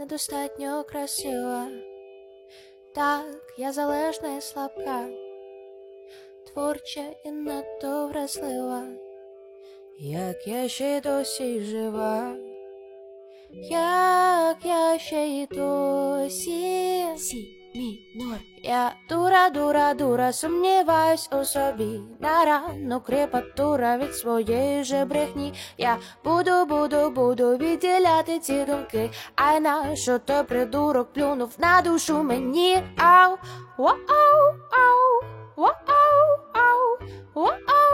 недостатньо красива. Так, я залежна і слабка, творча і надто вразлива. Як я ще й досі жива, як я ще й досі. Сі, мі, нор. Я дура, сумніваюсь у собі. На рану крепатура від своєї же брехні. Я буду відділяти ці думки. А нащо той придурок плюнув на душу мені? Ау, ау, ау, ау, ау, ау.